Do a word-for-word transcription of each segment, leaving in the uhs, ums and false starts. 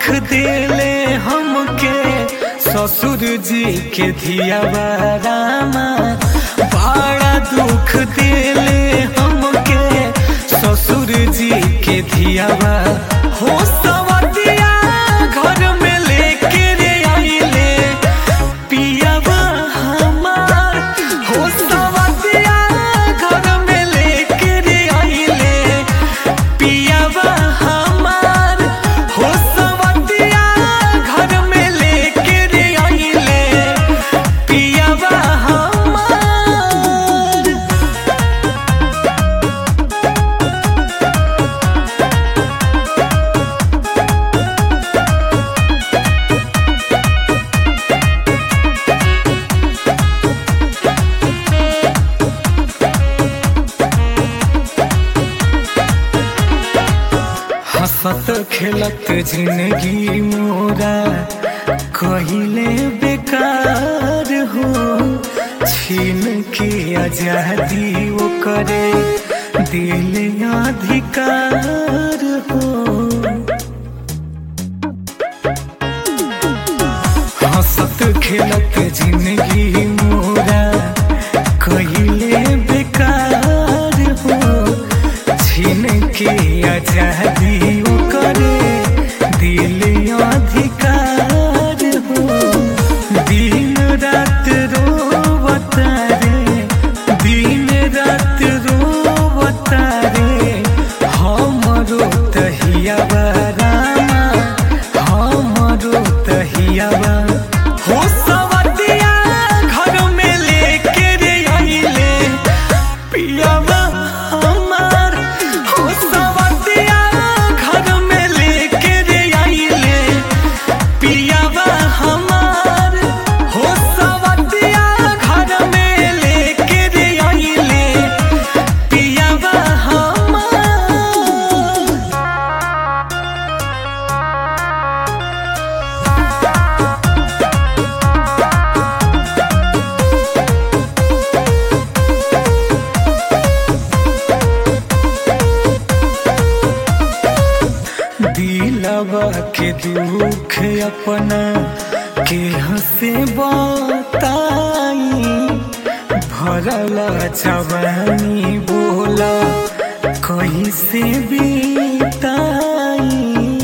दुख देले हमके ससुर जी के धियावा रामा, बड़ा दुख देले हमके ससुर जी के धियावा। हो सवतिया घर में लेके रे आइले पियावा हमार, हो सवतिया घर में लेके रे आइले पियावा हमार, हो सवतिया घर में लेके रे आइले पियावा हमार। हंसत खेलत जिंदगी मोरा कहिले बेकार हो, छीन के आजादी वो करे दिल अधिकार हो। हंसत खेलत जिंदगी मोरा कहिले बेकार हो, छीन के आजादी वो करे दिल अधिकार हो। दिन रात रोवता रे, दिन रात रोवता रे हमरो तहियावा रामा, हमरो तहियावा। हो सवतिया घर में लेके रे आइले पियावा हमार, हो सवतिया घर में लेके रे आइले पियावा हमार, हो सवतिया घर में लेके रे आइले पियावा हमार। दिलवा के दुख अपना के हंसे बताई, भरल जवानी बोला कैसे बीताई।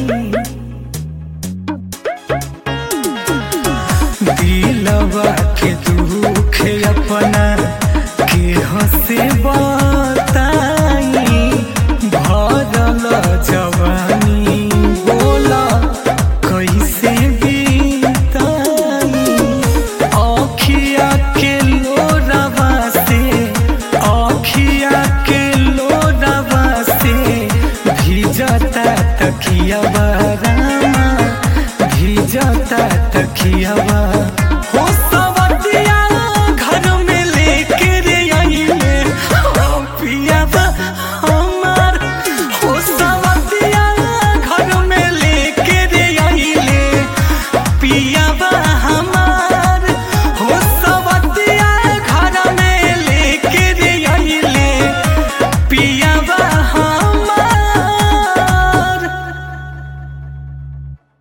दिलवा के दुख अपना के हंसे बताई, भरल जवानी बोला कैसे बीताई। आँखिया के लोरवा से, आँखिया के लोरवा से भीजता तकियावा रामा, भीजता तकियावा।